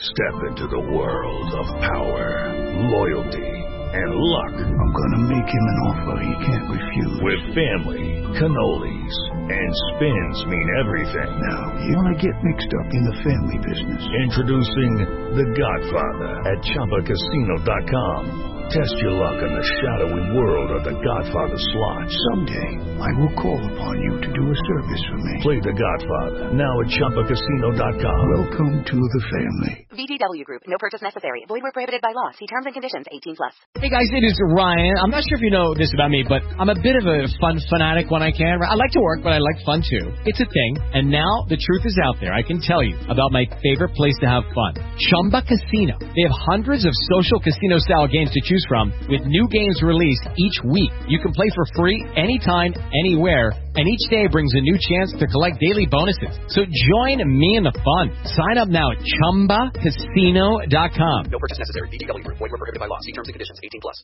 Step into the world of power, loyalty, and luck. I'm gonna make him an offer he can't refuse. With family, cannolis, and spins mean everything. Now, you wanna get mixed up in the family business. Introducing The Godfather at ChumbaCasino.com. Test your luck in the shadowy world of The Godfather slot. Someday, I will call upon you to do a service for me. Play The Godfather now at ChumbaCasino.com. Welcome to the family. VGW Group. No purchase necessary. Void where prohibited by law. See terms and conditions. 18+. Hey guys, it is Ryan. I'm not sure if you know this about me, but I'm a bit of a fun fanatic when I can. I like to work, but I like fun too. It's a thing. And now the truth is out there. I can tell you about my favorite place to have fun. Chumba Casino. They have hundreds of social casino style games to choose from with new games released each week. You can play for free anytime, anywhere. And each day brings a new chance to collect daily bonuses. So join me in the fun. Sign up now at ChumbaCasino.com. No purchase necessary. VGW Group. Void where prohibited by law. See terms and conditions.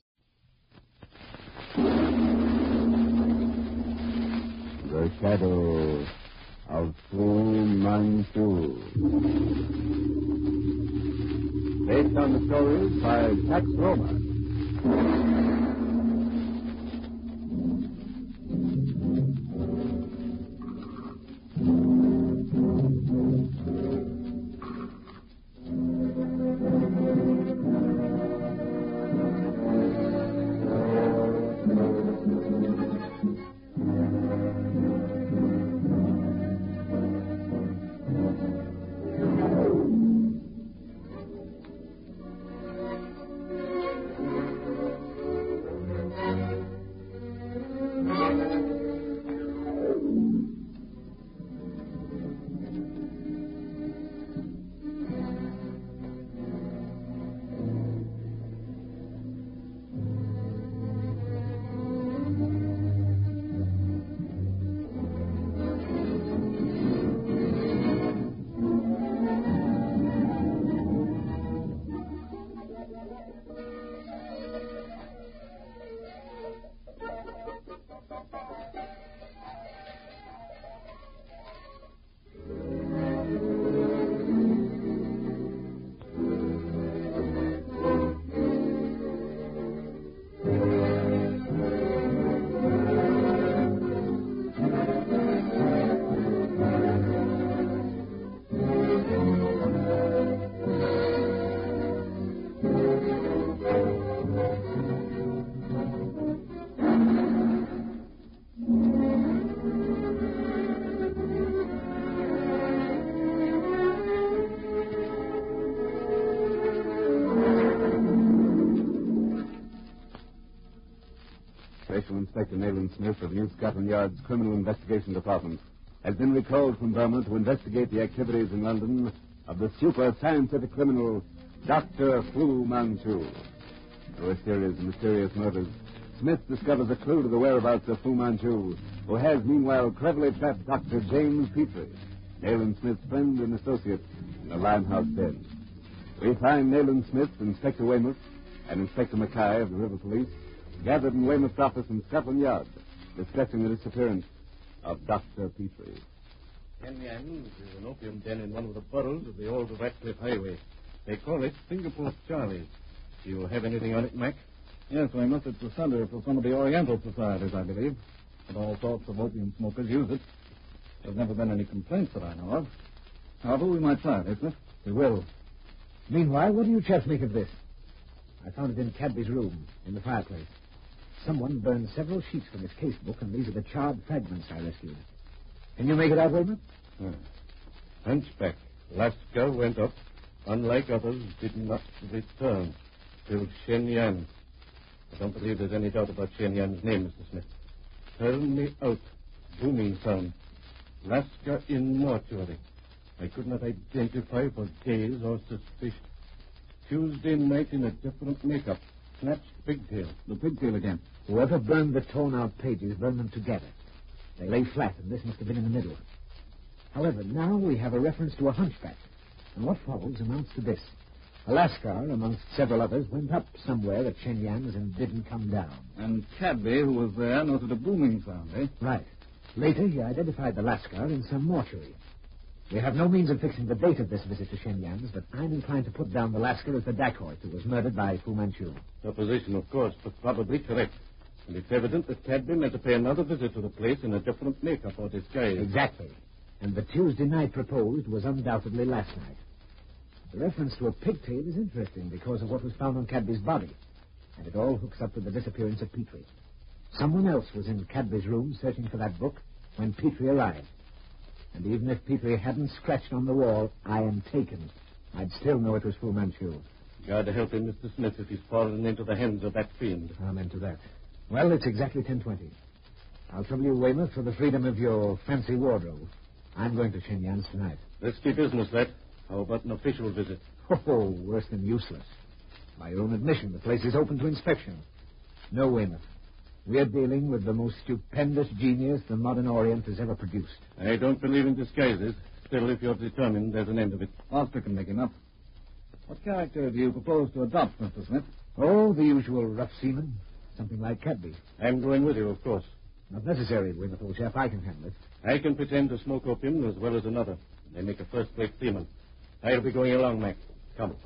18+. The Shadow of Fu Manchu. Based on the stories by Tex Roma. Special Inspector Nayland Smith of New Scotland Yard's Criminal Investigation Department has been recalled from Burma to investigate the activities in London of the super scientific criminal Dr. Fu Manchu. Through a series of mysterious murders, Smith discovers a clue to the whereabouts of Fu Manchu, who has meanwhile cleverly trapped Dr. James Petrie, Nayland Smith's friend and associate, in a Limehouse den. We find Nayland Smith, Inspector Weymouth, and Inspector Mackay of the River Police gathered in Weymouth's office in Scotland Yard, discussing the disappearance of Dr. Petrie. Shenyang is an opium den in one of the boroughs of the old Ratcliffe Highway. They call it Singapore Charlie's. Do you have anything on it, Mac? Yes, Weymouth. It's a center for some of the Oriental societies, I believe. And all sorts of opium smokers use it. There's never been any complaints that I know of. However, we might try it, isn't it? We will. Meanwhile, what do you chaps make of this? I found it in Cadby's room, in the fireplace. Someone burned several sheets from his casebook, and these are the charred fragments I rescued. Can you make it out, Weymouth? Hunchback. Lascar went up. Unlike others, did not return till Shenyang. I don't believe there's any doubt about Shenyang's name, Mr. Smith. Turn me out. Booming sound. Lascar in mortuary. I could not identify for days or suspicion. Tuesday night in a different makeup. Snatched pigtail. The pigtail again. Whoever burned the torn-out pages burned them together. They lay flat, and this must have been in the middle. However, now we have a reference to a hunchback. And what follows amounts to this. Lascar, amongst several others, went up somewhere at Shenyang's and didn't come down. And Cadby, who was there, noted a booming sound, eh? Right. Later, he identified the Lascar in some mortuary. We have no means of fixing the date of this visit to Shenyans, but I'm inclined to put down the Lascar as the dacoit who was murdered by Fu Manchu. Supposition, of course, but probably correct. And it's evident that Cadby meant to pay another visit to the place in a different makeup or disguise. Exactly. And the Tuesday night proposed was undoubtedly last night. The reference to a pigtail is interesting because of what was found on Cadby's body. And it all hooks up with the disappearance of Petrie. Someone else was in Cadby's room searching for that book when Petrie arrived. And even if Petrie hadn't scratched on the wall, I am taken, I'd still know it was Fu Manchu. God help him, Mr. Smith, if he's fallen into the hands of that fiend. Amen to that. Well, it's exactly 10:20. I'll trouble you, Weymouth, for the freedom of your fancy wardrobe. I'm going to Shenyans tonight. Risky business, that. How about an official visit? Oh, worse than useless. By your own admission, the place is open to inspection. No, Weymouth. We're dealing with the most stupendous genius the modern Orient has ever produced. I don't believe in disguises. Still, if you're determined, there's an end of it. Foster can make him up. What character do you propose to adopt, Mr. Smith? Oh, the usual rough seaman. Something like Cadby. I'm going with you, of course. Not necessary, Weymouth, old chap. I can handle it. I can pretend to smoke opium as well as another. They make a first-rate seaman. I'll be going along, Mac. Come.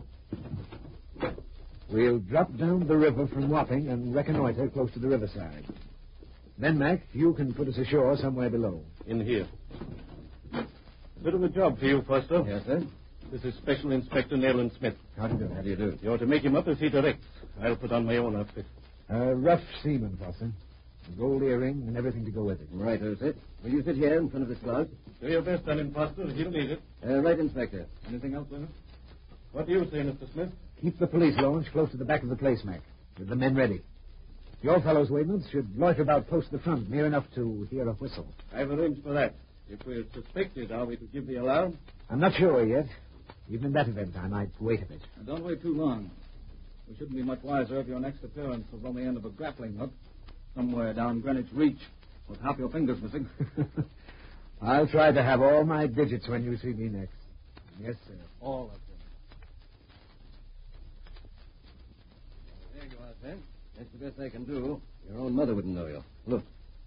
We'll drop down the river from Wapping and reconnoiter close to the riverside. Then, Mac, you can put us ashore somewhere below. In here. Bit of a job for you, Foster. Yes, sir. This is Special Inspector Nayland Smith. How do you do? How do you do? You're to make him up as he directs. I'll put on my own outfit. Rough seaman, Foster. A gold earring and everything to go with it. Right, sir. Will you sit here in front of this cloud? Do your best on him, Foster. He'll need it. Right, Inspector. Anything else, Weymouth? What do you say, Mr. Smith? Keep the police launch close to the back of the place, Mac, with the men ready. Your fellows, Weymouth, should loiter about close to the front, near enough to hear a whistle. I've arranged for that. If we're suspected, are we to give the alarm? I'm not sure yet. Even in that event, I might wait a bit. Don't wait too long. We shouldn't be much wiser if your next appearance was on the end of a grappling hook, somewhere down Greenwich Reach, with half your fingers missing. I'll try to have all my digits when you see me next. Yes, sir. All of them. There you are, sir. That's the best I can do. Your own mother wouldn't know you. Look.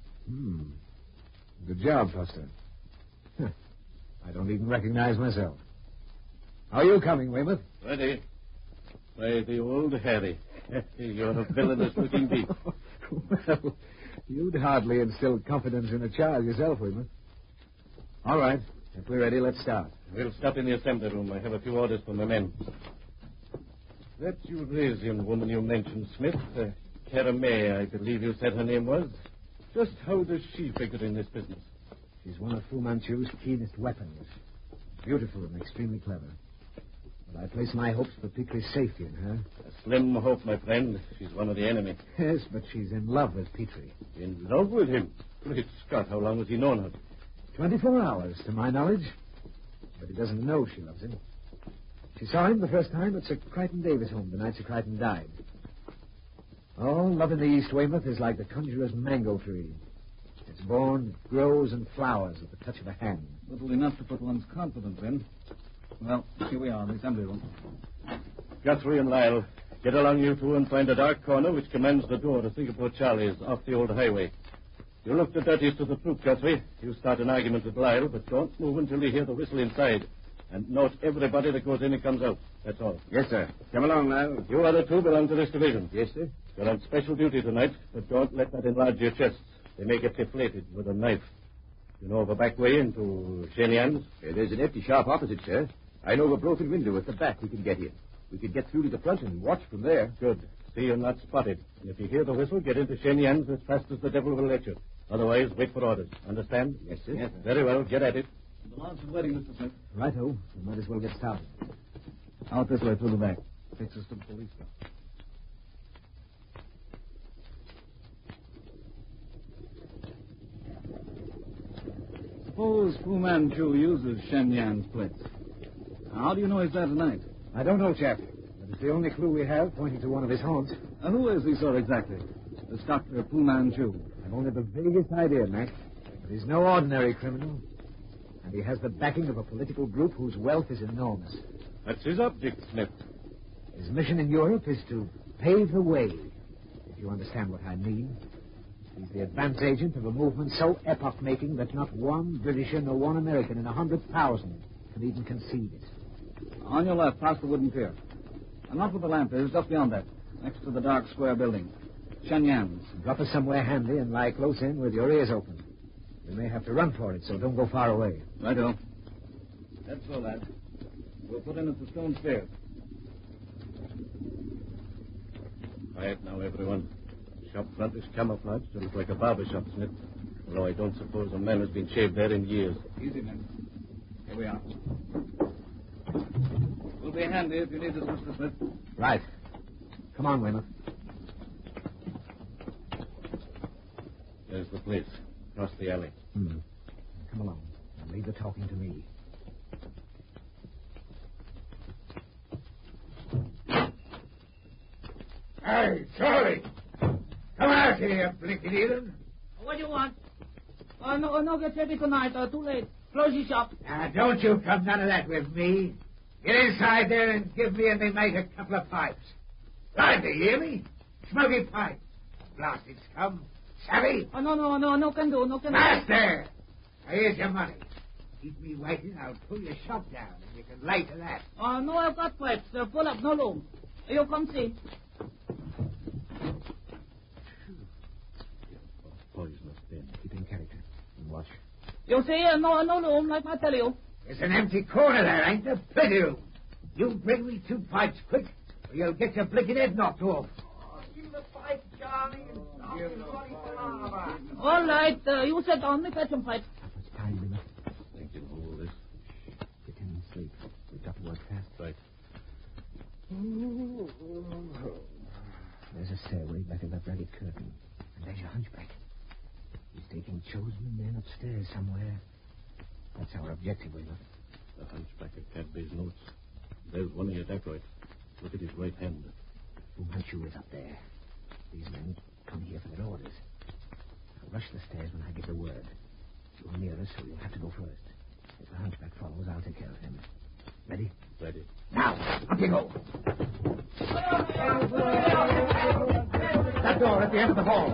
Good job, Foster. I don't even recognize myself. How are you coming, Weymouth? Ready. By the old Harry. You're a villainous-looking beast. Well, you'd hardly instill confidence in a child yourself, Weymouth. All right. If we're ready, let's start. We'll stop in the assembly room. I have a few orders for my men. That Eurasian woman you mentioned, Smith, Caramay, I believe you said her name was. Just how does she figure in this business? She's one of Fu Manchu's keenest weapons. Beautiful and extremely clever. But I place my hopes for Petrie's safety in her. A slim hope, my friend. She's one of the enemy. Yes, but she's in love with Petrie. In love with him? Great Scott, how long has he known her? 24 hours, to my knowledge. But he doesn't know she loves him. She saw him the first time at Sir Crichton Davis' home the night Sir Crichton died. Oh, love in the East, Weymouth, is like the conjurer's mango tree. It's born, it grows, and flowers at the touch of a hand. Little enough to put one's confidence in. Well, here we are in the assembly room. Guthrie and Lyle, get along you two and find a dark corner which commands the door to Singapore Charlie's off the old highway. You look the dirtiest of the troop, Guthrie. You start an argument with Lyle, but don't move until you hear the whistle inside. And note everybody that goes in and comes out. That's all. Yes, sir. Come along, Lyle. You other two belong to this division. Yes, sir. You're on special duty tonight, but don't let that enlarge your chests. They may get deflated with a knife. You know of a back way into Shenyans? There's an empty shop opposite, sir. I know of a broken window at the back we can get in. We could get through to the front and watch from there. Good. See you're not spotted. And if you hear the whistle, get into Shenyans as fast as the devil will let you. Otherwise, wait for orders. Understand? Yes, sir. Yes, sir. Very well. Get at it. The launch is waiting, Mr. Smith. Righto. We might as well get started. Out this way through the back. Takes us to the police car. Suppose Fu Manchu uses Shenyan's place. How do you know he's there tonight? I don't know, chap. But it's the only clue we have pointing to one of his haunts. Who is he, sir, exactly? This Dr. Fu Manchu. I've only the vaguest idea, Mac. But he's no ordinary criminal. And he has the backing of a political group whose wealth is enormous. That's his object, Smith. His mission in Europe is to pave the way, if you understand what I mean. He's the advance agent of a movement so epoch-making that not one Britisher nor one American in 100,000 and even concede it. On your left, past the wooden pier. And not where the lamp is, just beyond that, next to the dark square building. Shen Yan's. Drop us somewhere handy and lie close in with your ears open. We may have to run for it, so don't go far away. Righto. That's so, lad. We'll put in at the stone stairs. Quiet now, everyone. Shop front is camouflaged to look like a barber shop, Smith. Although I don't suppose a man has been shaved there in years. Easy, men. Here we are. We'll be handy if you need us, Mr. Smith. Right. Come on, Weymouth. There's the place. Across the alley. Come along. And leave the talking to me. Hey, Charlie! Come out here, blinking Eden. What do you want? No, get ready tonight. Too late. Close your shop. Now, don't you come none of that with me. Get inside there and give me and me mate a couple of pipes. Lively, hear me? Smoky pipes. Blasted scum. Savvy? No can do. Master! Now, here's your money. Keep me waiting, I'll pull your shop down, and you can lay to that. No, I've got pipes. They're full up, no room. You come see. Poisonous bin. Keep in character and watch. You see, no room, like I tell you. There's an empty corner there, ain't there? Plenty room. You bring me 2 pipes quick, or you'll get your blinking head knocked off. Give the pipe, Charlie. All right, you sit down. Me fetch some pipes. It's time, Weymouth. Think you'll hold this? Pretend and sleep. We've got to work fast. Right. There's a stairway back of that ragged curtain. And there's your hunchback. He's taking chosen men upstairs somewhere. That's our objective, Weymouth. The hunchback of Cadby's notes. There's one of your dacoits. Look at his right hand. Fu Manchu is up there. These men come here for their orders. I'll rush the stairs when I give the word. You're near us, so you'll have to go first. If the hunchback follows, I'll take care of him. Ready? Ready. Now, up you go. That door at the end of the hall.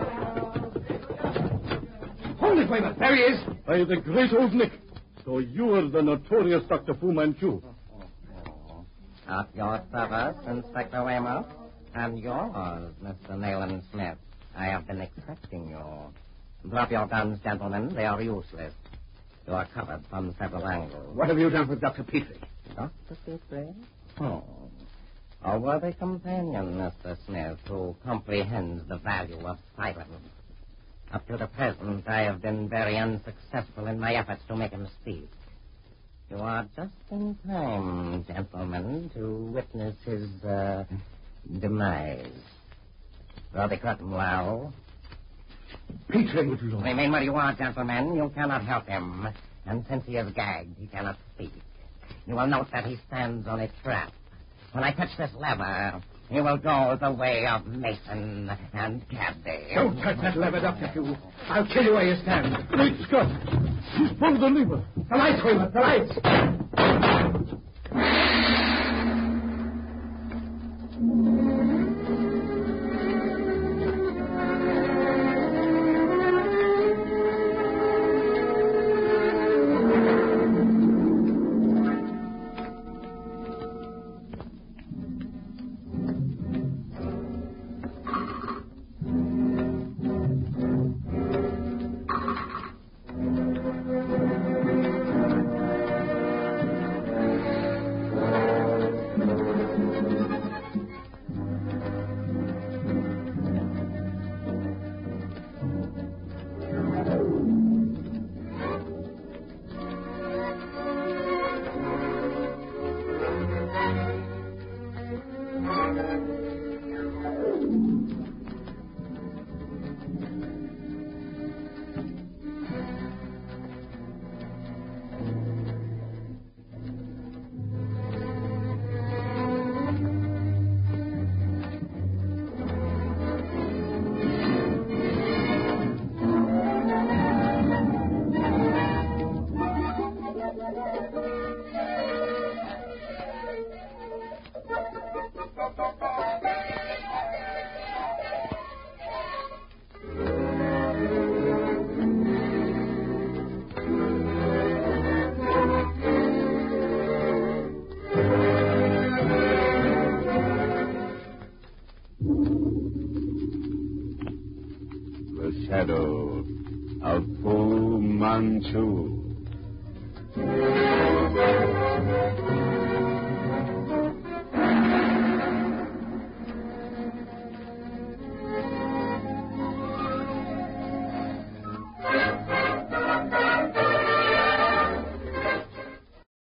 Hold it, Weymouth. There he is. By the great old Nick. So you are the notorious Dr. Fu Manchu. At your service, Inspector Weymouth. And yours, Mr. Nayland Smith. I have been expecting you. Drop your guns, gentlemen. They are useless. You are covered from several angles. What have you done with Dr. Petrie? Dr. Petrie? A worthy companion, Mr. Smith, who comprehends the value of silence. Up to the present, I have been very unsuccessful in my efforts to make him speak. You are just in time, gentlemen, to witness his, demise. Draw the curtain low. Petrie! Remain where you are, gentlemen. You cannot help him. And since he is gagged, he cannot speak. You will note that he stands on a trap. When I touch this lever, he will go the way of Mason and Cadby. Don't touch that lever, Dr. Fu. I'll kill you where you stand. Great Scott! He's pulled the lever. The lights, Weymouth, the lights! shadow of Fu Manchu.